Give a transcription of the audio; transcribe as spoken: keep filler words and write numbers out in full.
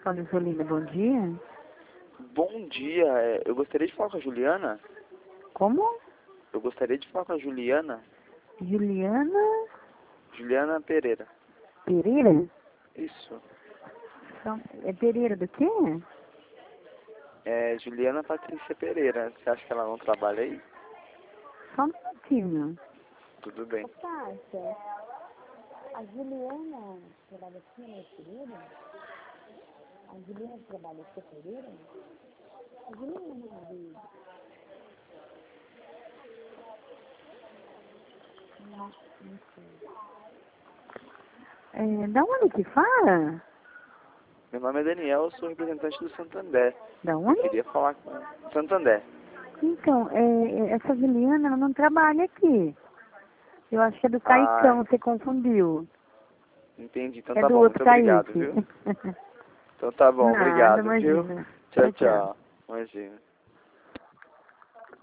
Fala, Jolina, bom dia. Bom dia, é, eu gostaria de falar com a Juliana. Como? Eu gostaria de falar com a Juliana. Juliana Juliana Pereira. Pereira? Isso. Então, é Pereira do quê? É Juliana Patrícia Pereira. Você acha que ela não trabalha aí? Só um minutinho. Tudo bem. Tássia, a Juliana trabalha aqui na Pereira? A Juliana trabalha aqui na Pereira? A Juliana não Não, não sei. É, da onde que fala? Meu nome é Daniel, eu sou representante do Santander. Da Eu onde? queria falar com Santander. Então, é, é, essa Juliana ela não trabalha aqui. Eu acho que é do Ah, Caicão, você confundiu. entendi. Então É tá do bom, outro muito obrigado, Kaique. viu? Então tá bom, Nada, obrigado, viu? imagina. Tchau, Tchau, tchau. tchau. Imagina.